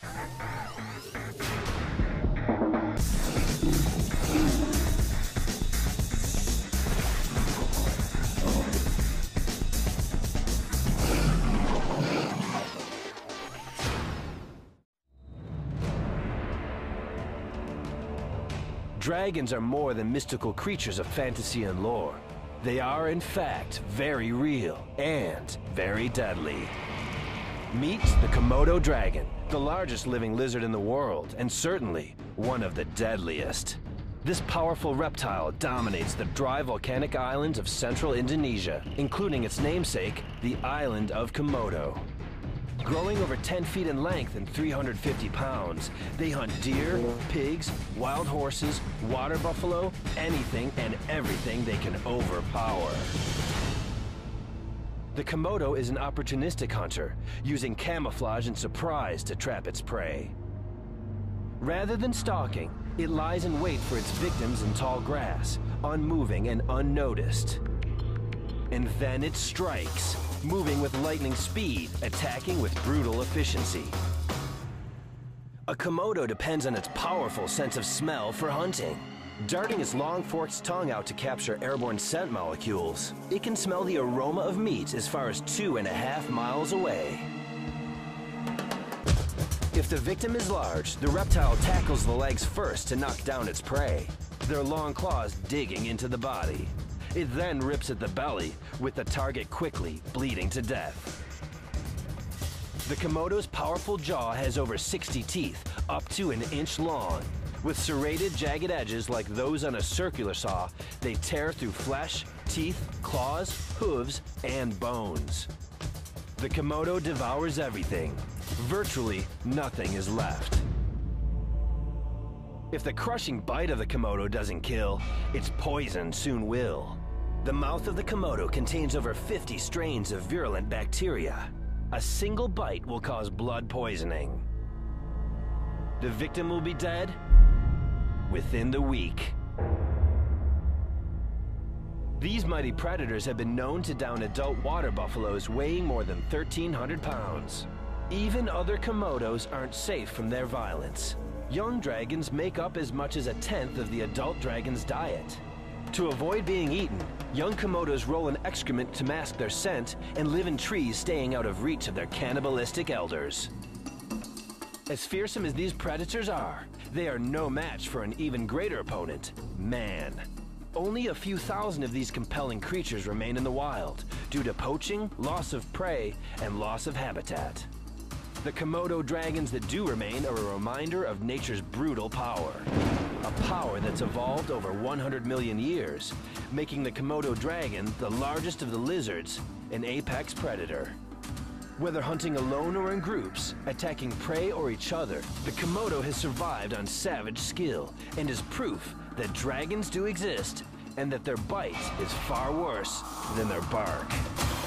Dragons are more than mystical creatures of fantasy and lore. They are, in fact, very real and very deadly. Meet the Komodo dragon, the largest living lizard in the world, and certainly one of the deadliest. This powerful reptile dominates the dry volcanic islands of central Indonesia, including its namesake, the island of Komodo. Growing over 10 feet in length and 350 pounds, they hunt deer, pigs, wild horses, water buffalo, anything and everything they can overpower. The Komodo is an opportunistic hunter, using camouflage and surprise to trap its prey. Rather than stalking, it lies in wait for its victims in tall grass, unmoving and unnoticed. And then it strikes, moving with lightning speed, attacking with brutal efficiency. A Komodo depends on its powerful sense of smell for hunting. Darting its long forked tongue out to capture airborne scent molecules, it can smell the aroma of meat as far as 2.5 miles away. If the victim is large, the reptile tackles the legs first to knock down its prey, their long claws digging into the body. It then rips at the belly, with the target quickly bleeding to death. The Komodo's powerful jaw has over 60 teeth, up to an inch long. With serrated, jagged edges like those on a circular saw, they tear through flesh, teeth, claws, hooves, and bones. The Komodo devours everything. Virtually nothing is left. If the crushing bite of the Komodo doesn't kill, its poison soon will. The mouth of the Komodo contains over 50 strains of virulent bacteria. A single bite will cause blood poisoning. The victim will be dead within the week. These mighty predators have been known to down adult water buffaloes weighing more than 1,300 pounds. Even other Komodos aren't safe from their violence. Young dragons make up as much as 1/10 of the adult dragon's diet. To avoid being eaten, young Komodos roll in excrement to mask their scent and live in trees staying out of reach of their cannibalistic elders. As fearsome as these predators are, they are no match for an even greater opponent, man. Only a few thousand of these compelling creatures remain in the wild due to poaching, loss of prey, and loss of habitat. The Komodo dragons that do remain are a reminder of nature's brutal power. A power that's evolved over 100 million years, making the Komodo dragon the largest of the lizards, an apex predator. Whether hunting alone or in groups, attacking prey or each other, the Komodo has survived on savage skill and is proof that dragons do exist and that their bite is far worse than their bark.